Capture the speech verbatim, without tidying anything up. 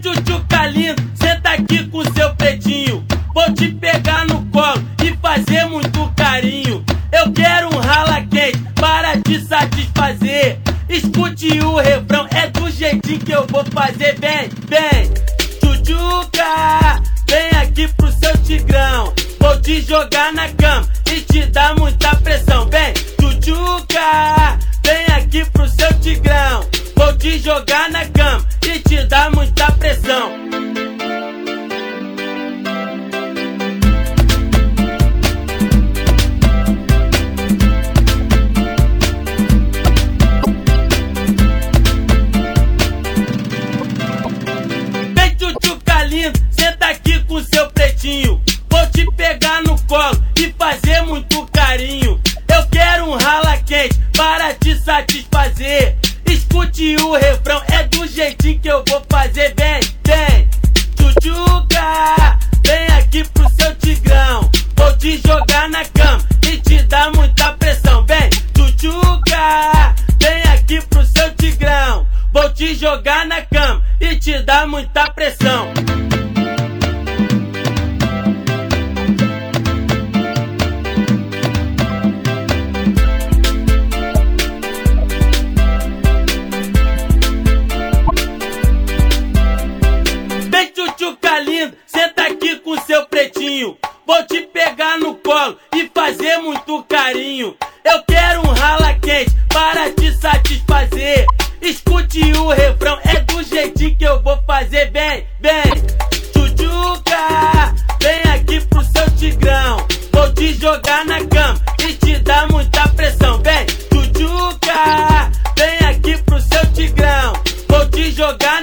tchutchuca lindo, senta aqui com seu pretinho. Vou te pegar no colo e fazer muito carinho. Eu quero um rala quente para te satisfazer. Escute o refrão, é do jeitinho que eu vou fazer. Vem, vem, tchutchuca, vem aqui pro seu tigrão. Vou te jogar na cama e te dar muita pressão. Vem, tchutchuca, vem aqui pro seu tigrão. Vou te jogar na cama e te dar muita pressão. Vem, tchutchuca lindo, senta aqui com seu pretinho. Vou te pegar no colo e fazer muito carinho. Eu quero um rala quente para te satisfazer. Escute o refrão, é do jeitinho que eu vou fazer. Vem, vem, tchutchuca, vem aqui pro seu tigrão. Vou te jogar na cama e te dar muita pressão. Vem, tchutchuca, vem aqui pro seu tigrão. Vou te jogar na cama e te dar muita pressão. Lindo, senta aqui com seu pretinho. Vou te pegar no colo e fazer muito carinho. Eu quero um rala quente para te satisfazer. Escute o refrão, é do jeitinho que eu vou fazer. Vem, vem, tchutchuca, vem aqui pro seu tigrão. Vou te jogar na cama e te dar muita pressão. Vem, tchutchuca, vem aqui pro seu tigrão. Vou te jogar